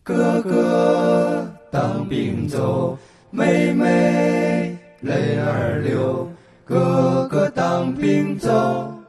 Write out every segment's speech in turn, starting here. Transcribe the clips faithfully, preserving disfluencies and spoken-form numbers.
哥哥当兵走，妹妹泪儿流，哥哥当兵走。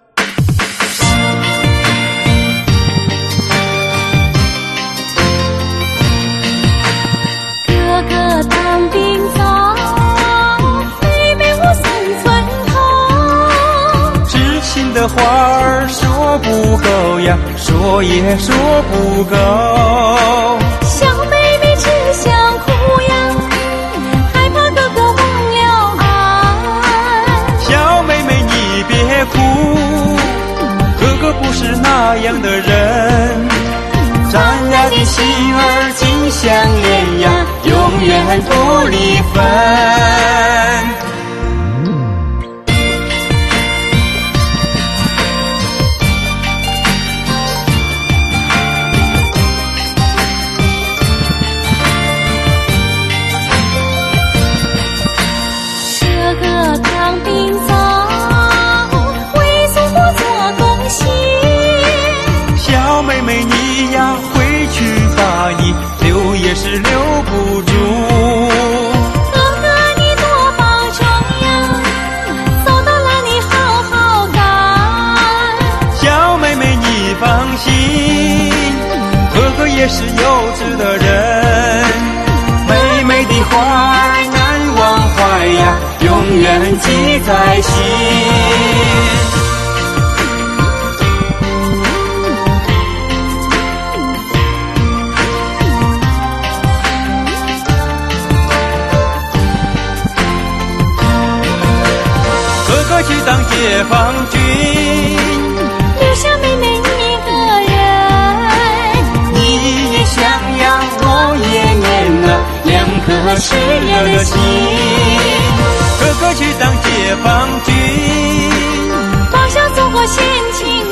哥哥当兵走，妹妹我送村头。 知心的话儿说不够呀，说也说不够。 小妹妹只想哭呀，害怕哥哥忘了俺。 小妹妹你别哭，哥哥不是那样的人。咱俩的心儿紧相连呀，永远不离分。 哥哥当兵走，为祖国做贡献。 小妹妹你呀，回去吧，你留也是留不住。 哥哥你多保重呀，走到哪里好好干。 小妹妹你放心，哥哥也是幼稚的人。妹妹的话儿难忘怀呀，永远记在心。哥哥去当解放军， 留下妹妹一个人。 你也想呀，我也念呐，两颗炽热的心。哥哥去当解放军， 报效祖国先进